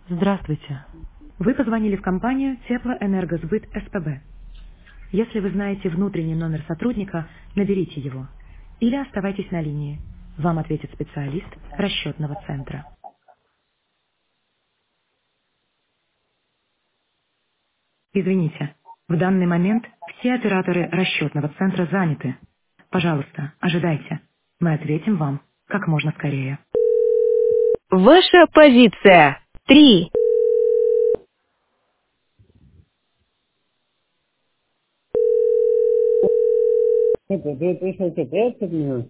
Здравствуйте. Вы позвонили в компанию Теплоэнергосбыт СПБ. Если вы знаете внутренний номер сотрудника, наберите его. Или оставайтесь на линии. Вам ответит специалист расчетного центра. Извините, в данный момент все операторы расчетного центра заняты. Пожалуйста, ожидайте. Мы ответим вам как можно скорее. Ваша позиция. 3. Это, ты пришел что, прятаться от меня?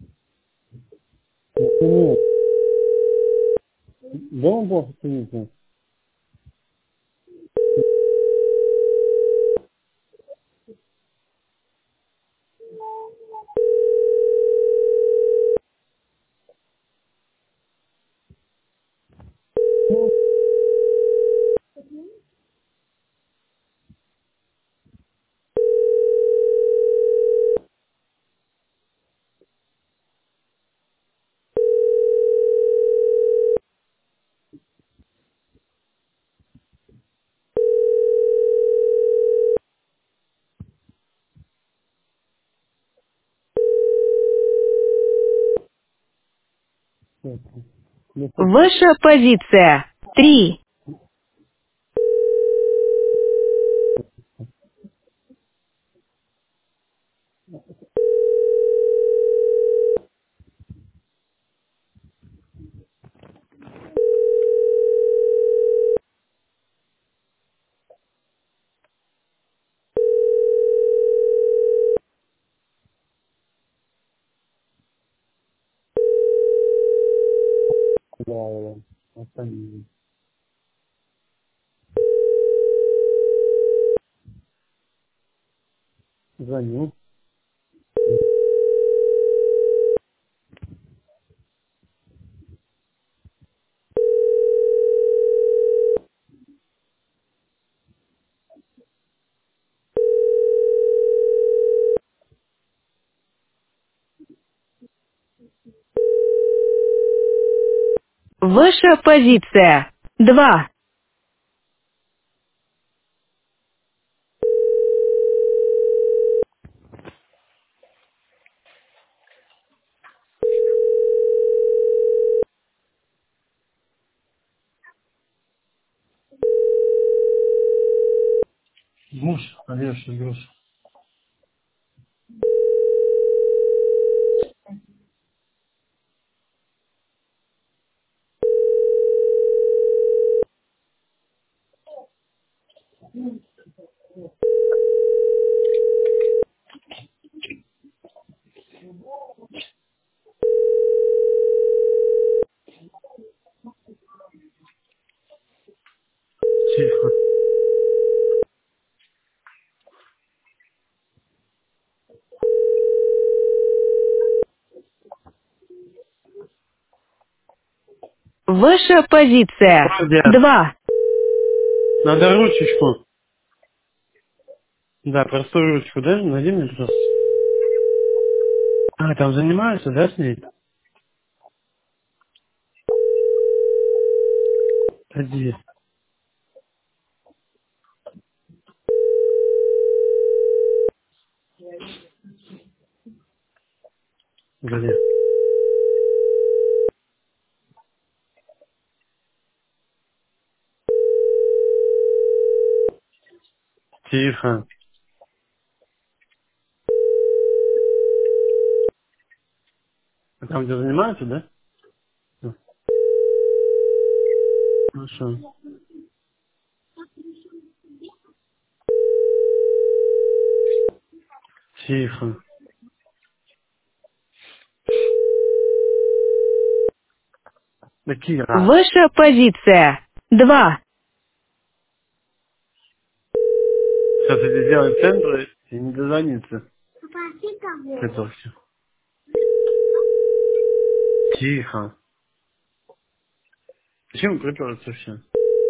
Нет. Дома плохо сидите? Это, Ваша позиция. 3. да, остальные. Звоню. Ваша позиция. 2. Муж, конечно, груз. Тихо. Ваша позиция. Молодец. 2. Надо ручечку. Да, простую ручку, да? Найди мне, пожалуйста. А, там занимаются, да, с ней? Иди. Где? Тихо. А там, где занимаются, да? Ну, хорошо. Тихо. Да, Кира. Ваша позиция. 2. Сейчас это сделать центр и не дозвониться. Это все. Тихо. Зачем приперлся все?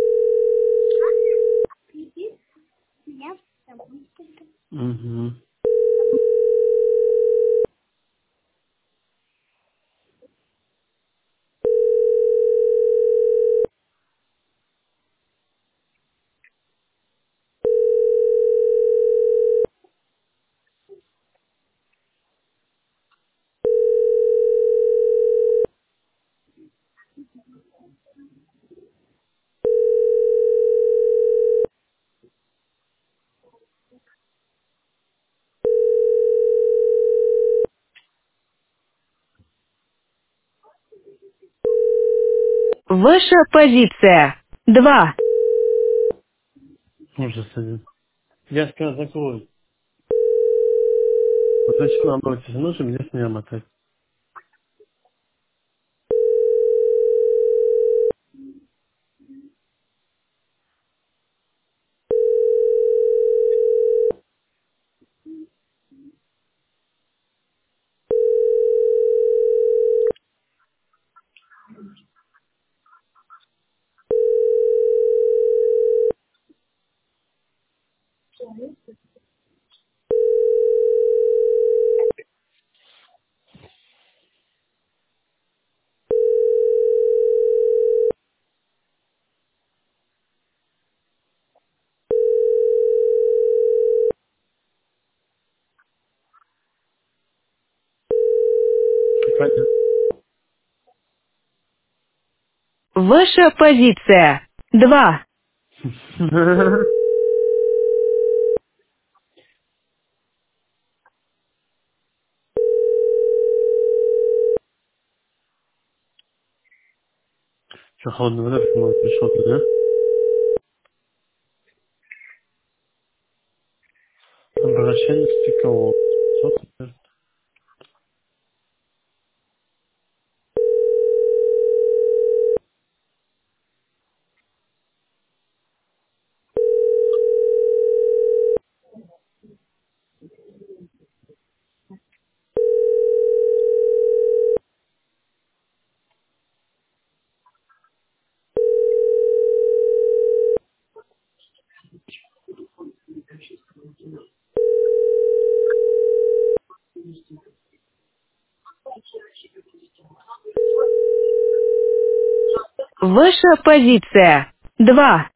Угу. Ваша позиция. 2. Ужас один. Я сказал, закрой. Вот зачем нам было тяжело, чтобы мне с меня мотать? Понятно. Ваша позиция. 2. Что, холодный вода, по-моему, пришел туда? Обращение к психологу. Что теперь? Ваша позиция. 2.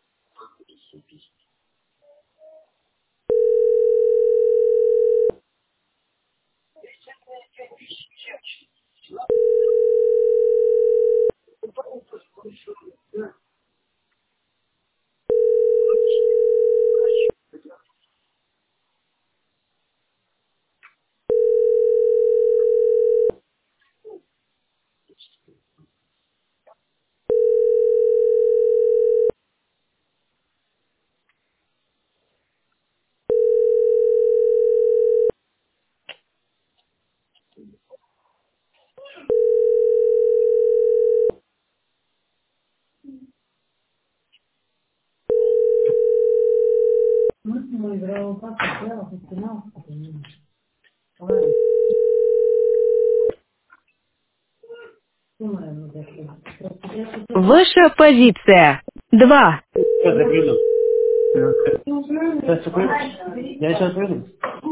Ваша позиция. 2. Сейчас я приду. Сейчас я приду. Я сейчас приду.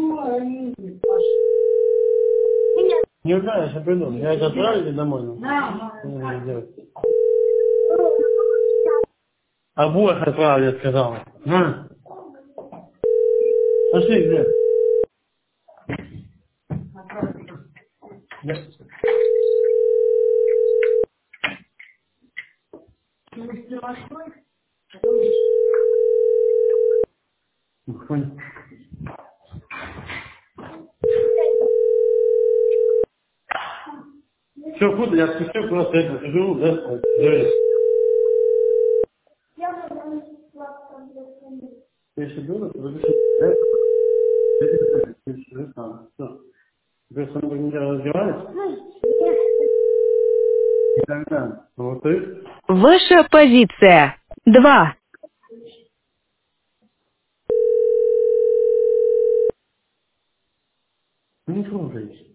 Не узнаю, я сейчас приду. Я сейчас отправлю домой. Ну. Не делать. Обоих отправлю, я сказал. На. Пошли, где? Да. Понял. Все, куда я спустил, просто это сижу, да? Говорит. Если было, то запиши. Да? Все. Теперь с вами не разговаривать? Никогда. Вот ты? Ваша позиция. 2. Ну, не слушай.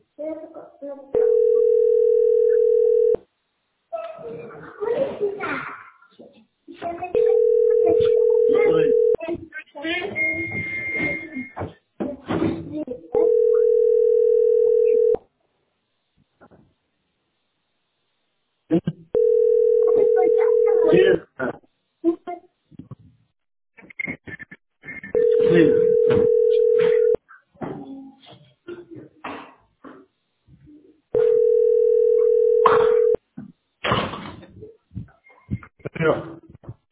Все.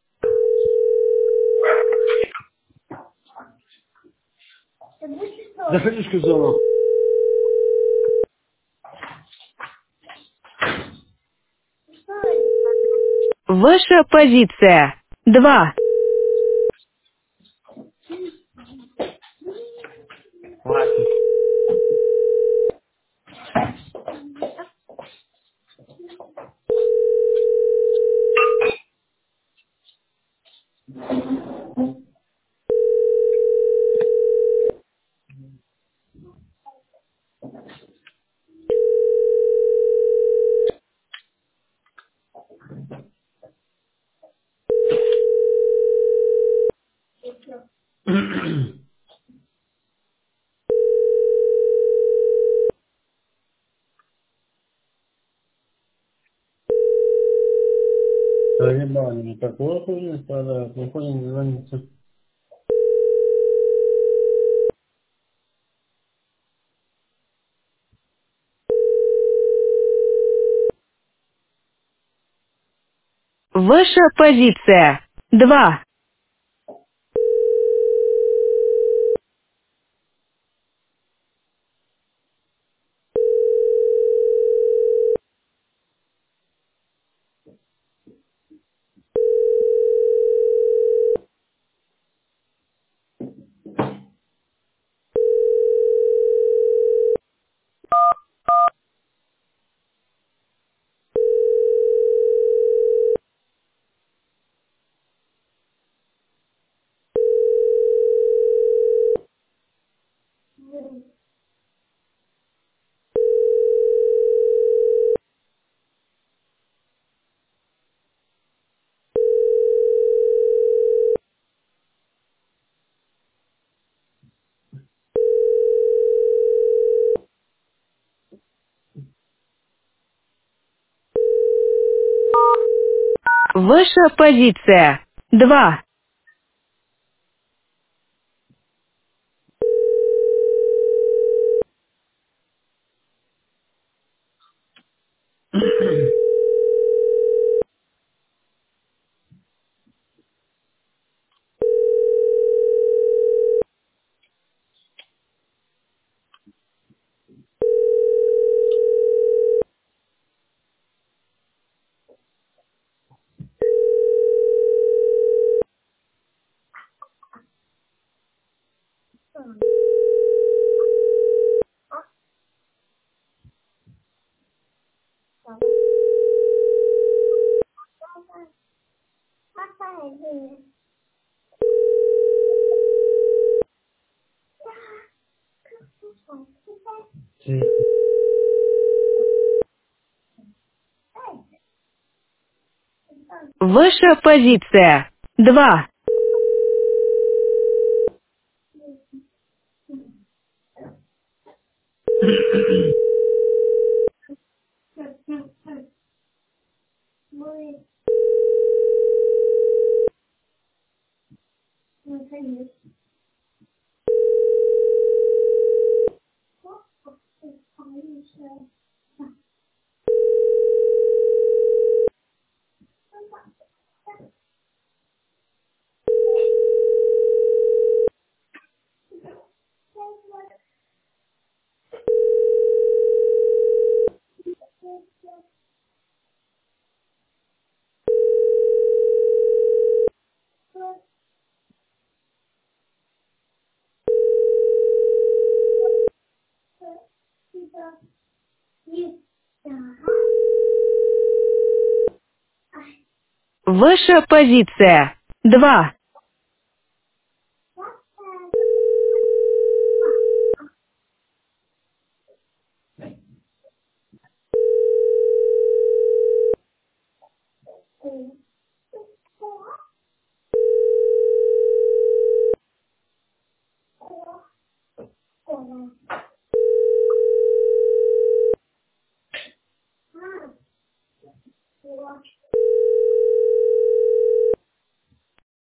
Заходи, сказала. Ваша позиция. 2. Хватит. Заебали, никакой хуйни страдают, никто не дозвонится. Ваша позиция. 2. Ваша позиция. 2. Ваша позиция. 2. Ваша позиция. 2.